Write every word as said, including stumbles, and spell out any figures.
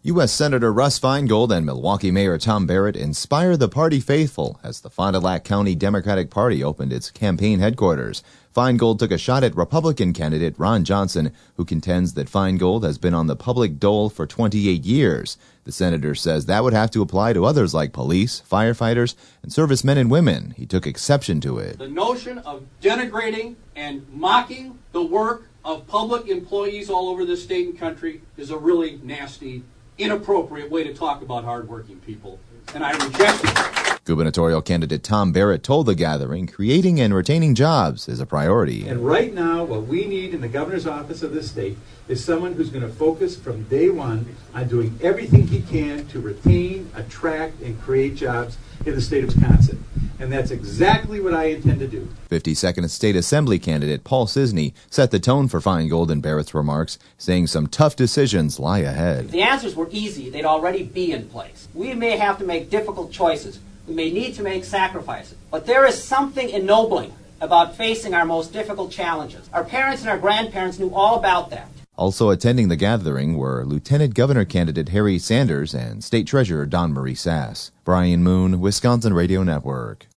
U S Senator Russ Feingold and Milwaukee Mayor Tom Barrett inspire the party faithful as the Fond du Lac County Democratic Party opened its campaign headquarters. Feingold took a shot at Republican candidate Ron Johnson, who contends that Feingold has been on the public dole for twenty-eight years. The senator says that would have to apply to others like police, firefighters, and servicemen and women. He took exception to it. The notion of denigrating and mocking the work of public employees all over this state and country is a really nasty, inappropriate way to talk about hardworking people, and I reject it. Gubernatorial candidate Tom Barrett told the gathering creating and retaining jobs is a priority. And right now, what we need in the governor's office of this state is someone who's going to focus from day one on doing everything he can to retain, attract, and create jobs in the state of Wisconsin. And that's exactly what I intend to do. fifty-second State Assembly candidate Paul Cisney set the tone for Feingold in Barrett's remarks, saying some tough decisions lie ahead. If the answers were easy, they'd already be in place. We may have to make difficult choices. We may need to make sacrifices. But there is something ennobling about facing our most difficult challenges. Our parents and our grandparents knew all about that. Also attending the gathering were Lieutenant Governor candidate Harry Sanders and State Treasurer Don Marie Sass. Brian Moon, Wisconsin Radio Network.